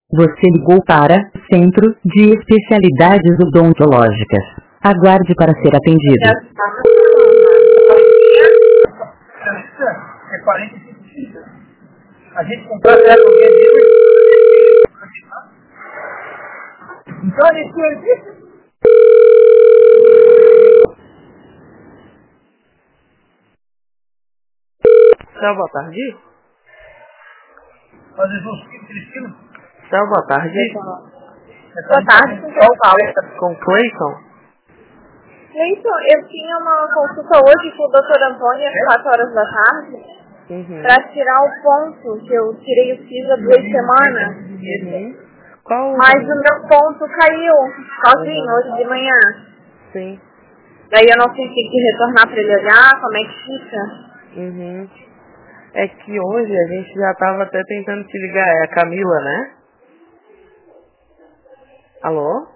Você ligou para o Centro de Especialidades Odontológicas. Aguarde para ser atendido. É 45 dias. A gente contrata ela com dinheiro. Então, a gente Boa tarde. fazer uns 3 quilos. Boa tarde. Boa tarde, com quem fala? Com Clayton. Cleiton, eu tinha uma consulta hoje com o Dr. Antônio às 4 horas da tarde para tirar o ponto, que eu tirei o FIS há 2 semanas. Qual? Mas o meu ponto caiu sozinho hoje de manhã. Sim. Daí eu não sei se tem que retornar para ele olhar, como é que fica. É que hoje a gente já tava até tentando te ligar. É a Camila, né? Alô?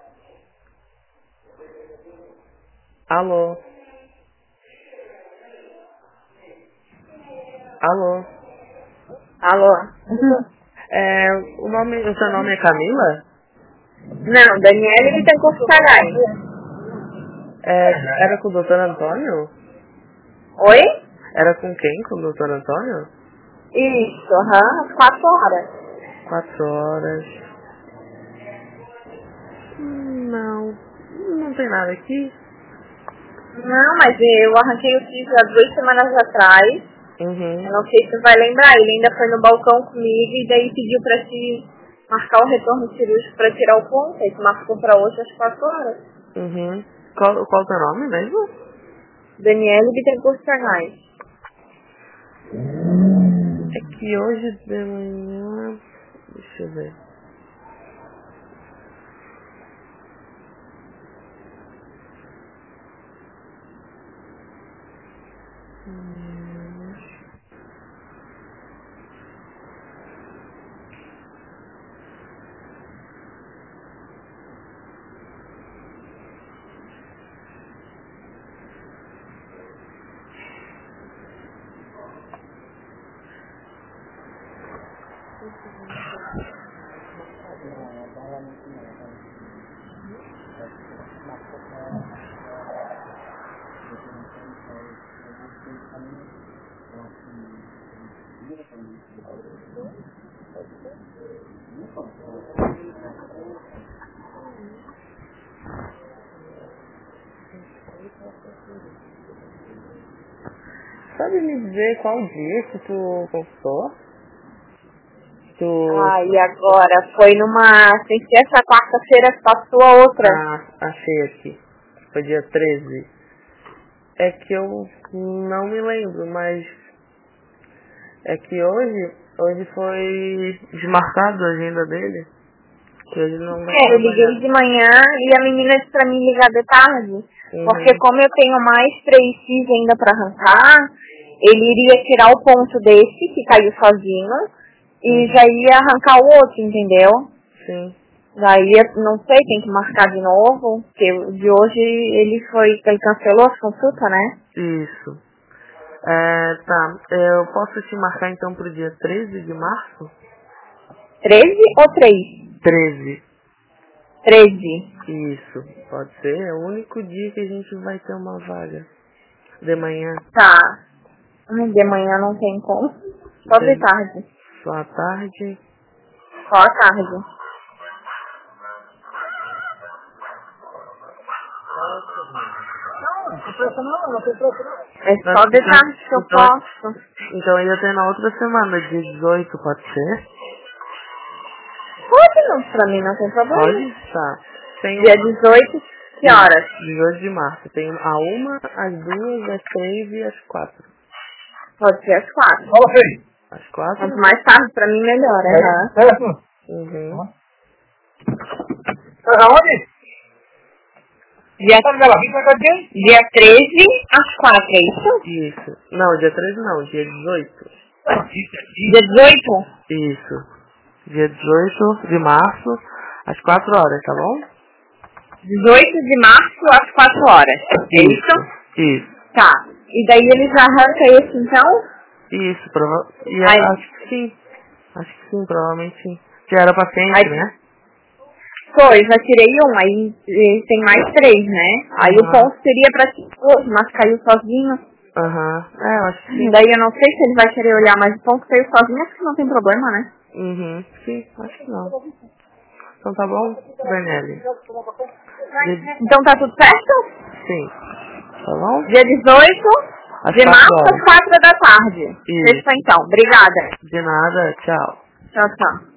Alô? Alô? Alô? O seu nome é Camila? Não, Daniele Bittencourt Sagaz. Era com o Dr. Antônio? Oi? Era com quem? Com o Dr. Antônio? Isso, às 4 horas. 4 horas. Não tem nada aqui. Não, mas eu arranquei o FIS há 2 semanas atrás. Eu não sei se você vai lembrar, ele ainda foi no balcão comigo e daí pediu pra te marcar o retorno cirúrgico pra tirar o ponto. Aí tu marcou pra hoje às 4 horas. Qual o teu nome mesmo? Daniele Bittencourt Sagaz. É que hoje de manhã... Deixa eu ver. Sabe me dizer qual dia que tu postou? E agora? Foi sem ser essa quarta-feira que passou a outra. Achei aqui. Foi dia 13. É que eu não me lembro, mas... É que hoje foi desmarcado a agenda dele. Que hoje não vai Eu liguei de manhã e a menina disse pra mim ligar de tarde. Porque como eu tenho mais 3 FIS ainda pra arrancar, ele iria tirar o ponto desse, que caiu sozinho, e já ia arrancar o outro, entendeu? Sim. Daí, não sei, tem que marcar de novo, porque o de hoje ele cancelou a consulta, né? Isso. Tá. Eu posso te marcar então pro dia 13 de março? 13 ou 3? 13. 13. Isso. Pode ser. É o único dia que a gente vai ter uma vaga. De manhã. Tá. De manhã não tem como. Só de tarde. Só à tarde? Só à tarde. Não tem pressa não. É só de tarde que eu posso. Então ia ter na outra semana, dia 18, pode ser? Pode não, pra mim não tem problema. Pode? Tá. Dia 18, que horas? 18 de março. Tem a 1, às 2, às 3 e às 4. Pode ser às 4. Fala, Fei. Às 4? Quanto mais tarde, pra mim, melhor. Certo? Aonde? Dia 13 às 4, é isso? Isso. Não, dia 13 não, dia 18. Dia 18? Isso. Dia 18 de março, às 4 horas, tá bom? 18 de março às 4 horas. É isso? Isso. Tá. E daí ele já arranca esse então? Isso, acho que sim. Acho que sim, provavelmente sim. Que era paciente, aí, né? Foi, já tirei um, aí tem mais 3, né? Aí o ponto seria pra hoje, mas caiu sozinho. Eu acho que sim. Daí eu não sei se ele vai querer olhar, mas o ponto caiu sozinho, acho que não tem problema, né? Sim, acho que não. Então tá bom, Daniele? Então tá tudo certo? Sim. Tá bom? Dia 18 de março às 4 da tarde. Isso. Fechou então. Obrigada. De nada, tchau. Tchau, tchau.